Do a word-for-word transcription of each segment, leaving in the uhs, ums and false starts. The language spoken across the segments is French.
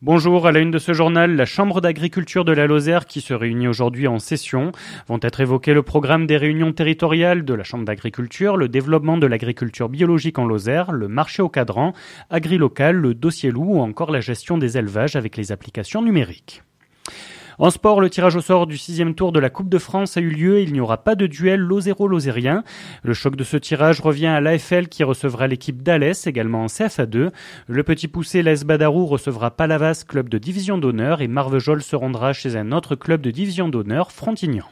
Bonjour, à la une de ce journal, la Chambre d'agriculture de la Lozère qui se réunit aujourd'hui en session. Vont être évoqués le programme des réunions territoriales de la Chambre d'agriculture, le développement de l'agriculture biologique en Lozère, le marché au cadran, agri-local, le dossier loup ou encore la gestion des élevages avec les applications numériques. En sport, le tirage au sort du sixième tour de la Coupe de France a eu lieu et il n'y aura pas de duel lozéro-lozérien. Le choc de ce tirage revient à l'A F L qui recevra l'équipe d'Alès, également en C F A deux. Le petit poussé l'A S Badarou recevra Palavas, club de division d'honneur, et Marvejols se rendra chez un autre club de division d'honneur, Frontignan.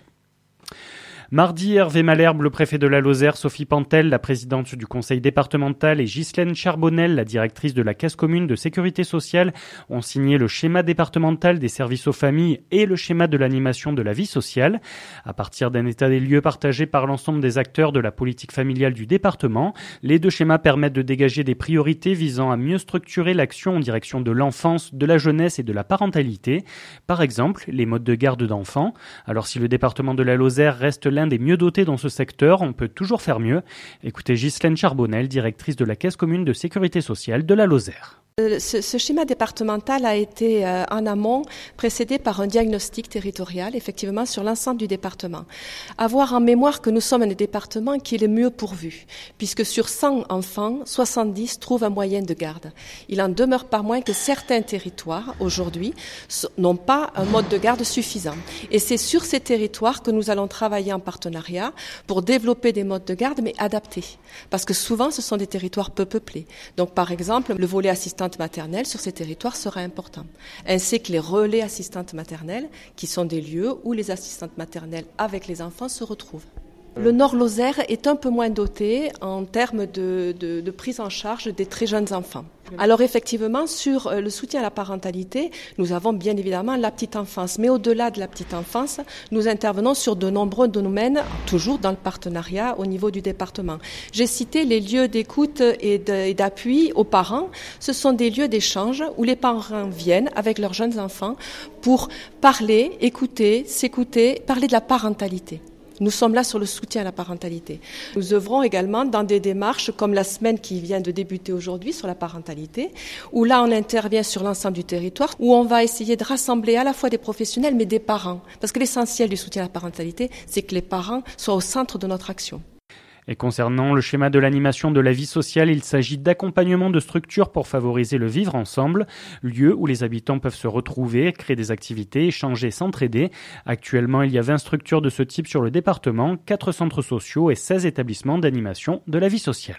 Mardi, Hervé Malherbe, le préfet de la Lozère, Sophie Pantel, la présidente du conseil départemental, et Ghislaine Charbonnel, la directrice de la caisse commune de sécurité sociale, ont signé le schéma départemental des services aux familles et le schéma de l'animation de la vie sociale. À partir d'un état des lieux partagé par l'ensemble des acteurs de la politique familiale du département, les deux schémas permettent de dégager des priorités visant à mieux structurer l'action en direction de l'enfance, de la jeunesse et de la parentalité. Par exemple, les modes de garde d'enfants. Alors si le département de la Lozère reste l'un des mieux dotés dans ce secteur, on peut toujours faire mieux. Écoutez Ghislaine Charbonnel, directrice de la caisse commune de sécurité sociale de la Lozère. Ce, ce schéma départemental a été euh, en amont précédé par un diagnostic territorial, effectivement, sur l'ensemble du département. Avoir en mémoire que nous sommes un département qui est le mieux pourvu, puisque sur cent enfants, soixante-dix trouvent un moyen de garde. Il en demeure pas moins que certains territoires, aujourd'hui, n'ont pas un mode de garde suffisant. Et c'est sur ces territoires que nous allons travailler en partenariat pour développer des modes de garde, mais adaptés. Parce que souvent, ce sont des territoires peu peuplés. Donc, par exemple, le volet assistante maternelle sur ces territoires sera important, ainsi que les relais assistantes maternelles, qui sont des lieux où les assistantes maternelles avec les enfants se retrouvent. Le Nord-Lozère est un peu moins doté en termes de, de, de prise en charge des très jeunes enfants. Alors effectivement, sur le soutien à la parentalité, nous avons bien évidemment la petite enfance. Mais au-delà de la petite enfance, nous intervenons sur de nombreux domaines, toujours dans le partenariat au niveau du département. J'ai cité les lieux d'écoute et d'appui aux parents. Ce sont des lieux d'échange où les parents viennent avec leurs jeunes enfants pour parler, écouter, s'écouter, parler de la parentalité. Nous sommes là sur le soutien à la parentalité. Nous œuvrons également dans des démarches comme la semaine qui vient de débuter aujourd'hui sur la parentalité, où là on intervient sur l'ensemble du territoire, où on va essayer de rassembler à la fois des professionnels mais des parents. Parce que l'essentiel du soutien à la parentalité, c'est que les parents soient au centre de notre action. Et concernant le schéma de l'animation de la vie sociale, il s'agit d'accompagnement de structures pour favoriser le vivre ensemble, lieu où les habitants peuvent se retrouver, créer des activités, échanger, s'entraider. Actuellement, il y a vingt structures de ce type sur le département, quatre centres sociaux et seize établissements d'animation de la vie sociale.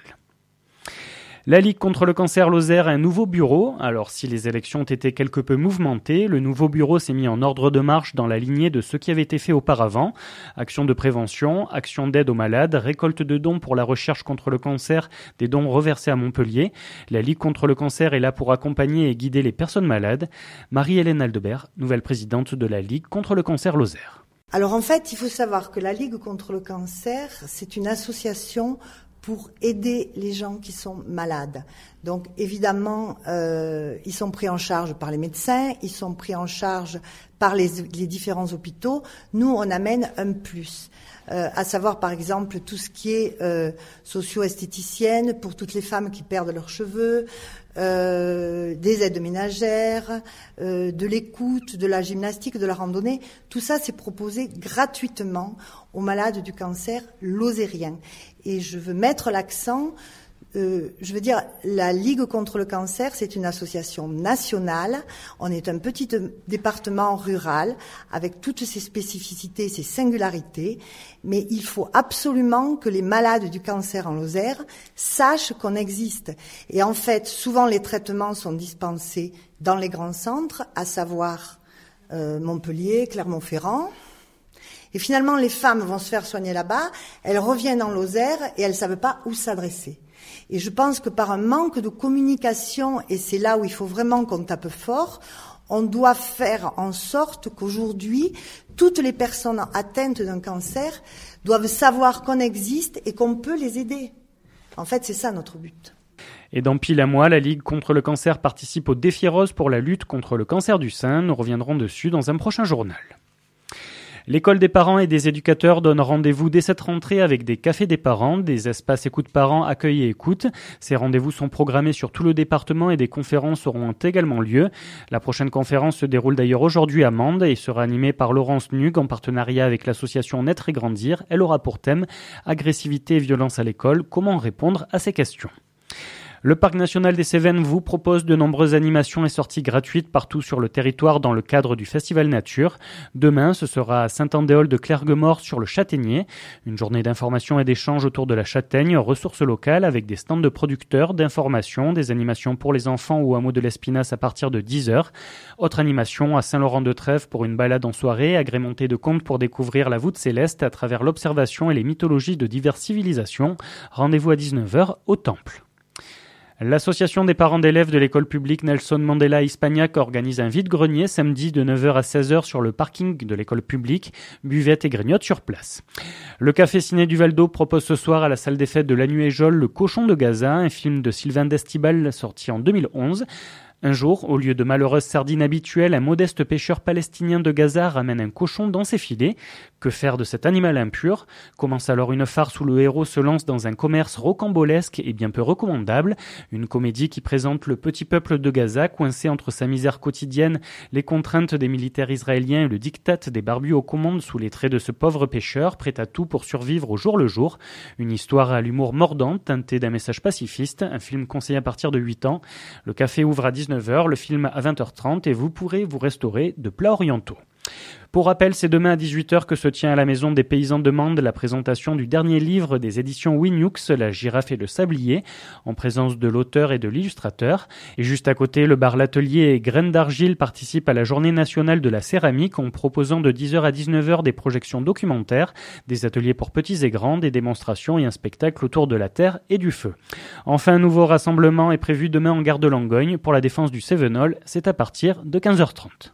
La Ligue contre le cancer Lozère a un nouveau bureau. Alors si les élections ont été quelque peu mouvementées, le nouveau bureau s'est mis en ordre de marche dans la lignée de ce qui avait été fait auparavant. Action de prévention, action d'aide aux malades, récolte de dons pour la recherche contre le cancer, des dons reversés à Montpellier. La Ligue contre le cancer est là pour accompagner et guider les personnes malades. Marie-Hélène Aldebert, nouvelle présidente de la Ligue contre le cancer Lozère. Alors en fait, il faut savoir que la Ligue contre le cancer, c'est une association pour aider les gens qui sont malades. Donc évidemment, euh, ils sont pris en charge par les médecins, ils sont pris en charge par les, les différents hôpitaux. Nous, on amène un plus, euh, à savoir par exemple tout ce qui est euh, socio-esthéticienne pour toutes les femmes qui perdent leurs cheveux, euh, des aides ménagères, euh, de l'écoute, de la gymnastique, de la randonnée. Tout ça, c'est proposé gratuitement aux malades du cancer lozérien. Et je veux mettre l'accent, euh, je veux dire, la Ligue contre le cancer, c'est une association nationale. On est un petit département rural avec toutes ses spécificités, ses singularités. Mais il faut absolument que les malades du cancer en Lozère sachent qu'on existe. Et en fait, souvent les traitements sont dispensés dans les grands centres, à savoir euh, Montpellier, Clermont-Ferrand. Et finalement, les femmes vont se faire soigner là-bas, elles reviennent en Lozère et elles ne savent pas où s'adresser. Et je pense que par un manque de communication, et c'est là où il faut vraiment qu'on tape fort, on doit faire en sorte qu'aujourd'hui, toutes les personnes atteintes d'un cancer doivent savoir qu'on existe et qu'on peut les aider. En fait, c'est ça notre but. Et dans pile à mois, la Ligue contre le cancer participe au défi rose pour la lutte contre le cancer du sein. Nous reviendrons dessus dans un prochain journal. L'école des parents et des éducateurs donne rendez-vous dès cette rentrée avec des cafés des parents, des espaces écoute parents, accueil et écoute. Ces rendez-vous sont programmés sur tout le département et des conférences auront également lieu. La prochaine conférence se déroule d'ailleurs aujourd'hui à Mende et sera animée par Laurence Nug en partenariat avec l'association Naître et Grandir. Elle aura pour thème agressivité et violence à l'école. Comment répondre à ces questions ? Le Parc national des Cévennes vous propose de nombreuses animations et sorties gratuites partout sur le territoire dans le cadre du Festival Nature. Demain, ce sera à Saint-Andéol de Clergemort sur le Châtaignier. Une journée d'information et d'échange autour de la châtaigne, ressources locales avec des stands de producteurs, d'informations, des animations pour les enfants ou hameau de l'Espinasse à partir de dix heures. Autre animation à Saint-Laurent-de-Trèves pour une balade en soirée, agrémentée de contes pour découvrir la voûte céleste à travers l'observation et les mythologies de diverses civilisations. Rendez-vous à dix-neuf heures au Temple. L'association des parents d'élèves de l'école publique Nelson Mandela Hispaniac organise un vide-grenier samedi de neuf heures à seize heures sur le parking de l'école publique, buvette et grignote sur place. Le Café Ciné du Val d'Aube propose ce soir à la salle des fêtes de Lanuéjol Le Cochon de Gaza, un film de Sylvain Destibal sorti en deux mille onze. Un jour, au lieu de malheureuses sardines habituelles, un modeste pêcheur palestinien de Gaza ramène un cochon dans ses filets. Que faire de cet animal impur ? Commence alors une farce où le héros se lance dans un commerce rocambolesque et bien peu recommandable. Une comédie qui présente le petit peuple de Gaza coincé entre sa misère quotidienne, les contraintes des militaires israéliens et le diktat des barbus aux commandes sous les traits de ce pauvre pêcheur, prêt à tout pour survivre au jour le jour. Une histoire à l'humour mordant, teintée d'un message pacifiste, un film conseillé à partir de huit ans. Le café ouvre à dix-neuf heures, le film à vingt heures trente et vous pourrez vous restaurer de plats orientaux. Pour rappel, c'est demain à dix-huit heures que se tient à la Maison des Paysans de Mende la présentation du dernier livre des éditions Winux, La girafe et le sablier, en présence de l'auteur et de l'illustrateur. Et juste à côté, le bar L'Atelier et Graines d'Argile participent à la Journée nationale de la céramique en proposant de dix heures à dix-neuf heures des projections documentaires, des ateliers pour petits et grands, des démonstrations et un spectacle autour de la terre et du feu. Enfin, un nouveau rassemblement est prévu demain en gare de Langogne pour la défense du Cévenol. C'est à partir de quinze heures trente.